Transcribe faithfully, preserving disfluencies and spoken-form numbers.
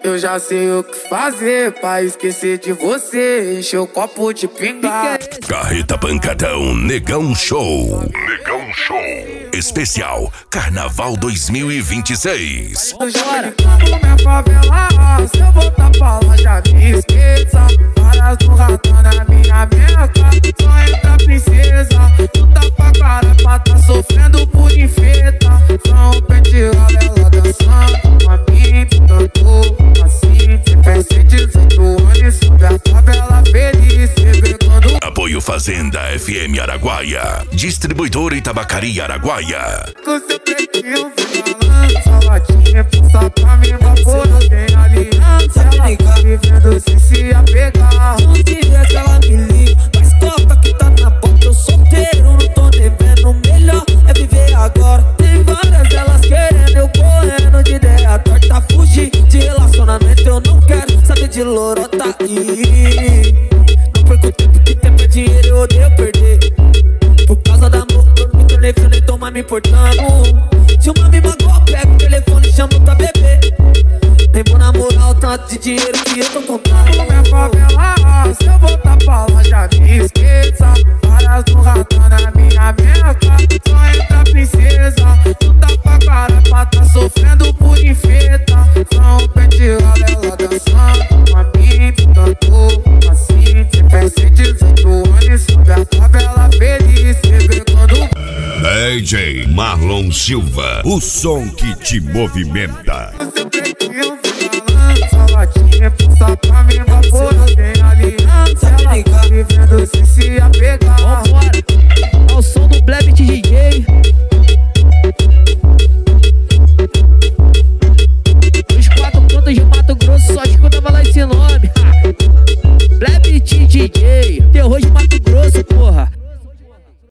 Eu já sei o que fazer pra esquecer de você. Encher o copo de pinga. Carreta Pancadão Negão Show. Negão Show. Especial Carnaval dois mil e vinte e seis. Eu já me como minha favela. Se eu voltar pra lá já me esqueça. Várias no radar na minha meca. Só entra princesa. Tu tá pra cara pra tá sofrendo por infeta. Só um penteado ela dançando. Uma pipa tanto assim. Tivesse dezoito anos sobre a favela feliz. Quando... Apoio Fazenda F M Araguaia. Distribuidora e Tabacaria Araguaia. Com seu pretinho balança, latinha passa pra mim, vapor, tem aliança. Ela tá vivendo sem se apegar. Se não tivesse ela me liga, mas toca que tá na porta. Eu solteiro, não tô devendo. Melhor é viver agora. Tem várias elas querendo, eu correndo de ideia torta. Fugir de relacionamento, eu não quero saber de lorota. E não perco tempo, que tempo é dinheiro, eu odeio perder. Por causa da amor, eu me tornei frio, nem tô mais me importando. Se uma me magoa, pego o telefone e chamo pra beber. Nem vou namorar o tanto de dinheiro que eu tô contando. Minha favela, se eu voltar pra lá já me esqueça. Várias no radar na minha meca. Só entra princesa. Tu tá pra cara pra tá sofrendo por infeta. Só um penteado ela dançando. Uma pipa tanto assim. Tivesse dezoito anos sobre a favela feliz. Quando... D J Marlon Silva, o som que te movimenta.